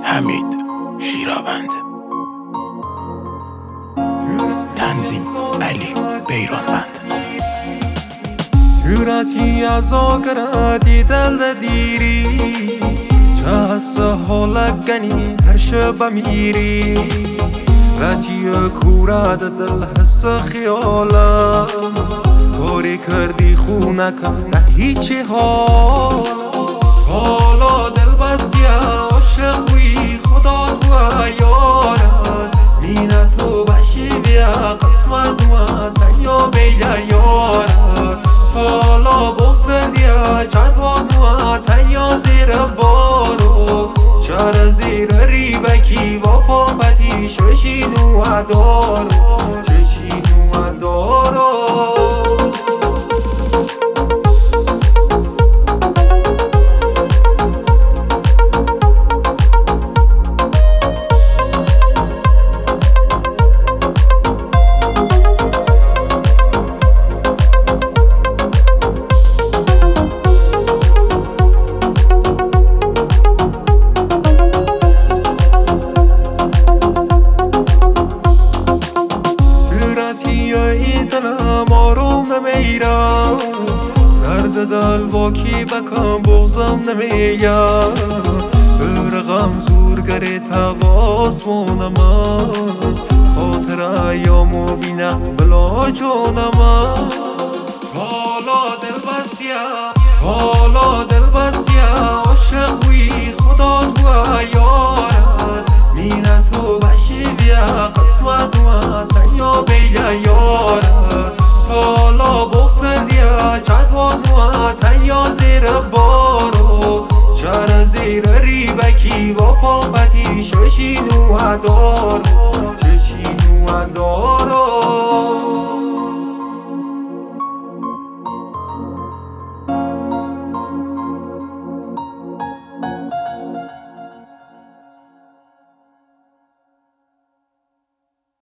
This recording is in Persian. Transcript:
حمید شیراوند. تنظیم علی بیرانوند. Yürati azogara دل دیری چه حس حالگنی هر شب میری راتی کوراد دل حس خیالا کاری کردی خونه که نه هیچی حالا دل بستی عاشق بوی خدا دو یارد مینه تو بشی بیا قسمت دو تنیا بیده یارد حالا بغسدیا جدواب نوا تنیا زیر بارو شار زیر ریبکی و پاپتی ششینو دارو ششینو دارو دلم آروم نمیرم درد دل واکی بکن بغزم نمیگم برقم زورگره تواس مونم خاطر ایامو بینم بلا جونم حالا دل بستیا عاشق بوی خدا تو یارد مینه تو بشی بیا قسمت دو تنیا بیده یارد حالا بغسدیا جدواب نوا تنیا زیر بارو شر زیر ریبکی و پاپتی ششینو دارو ششینو دارو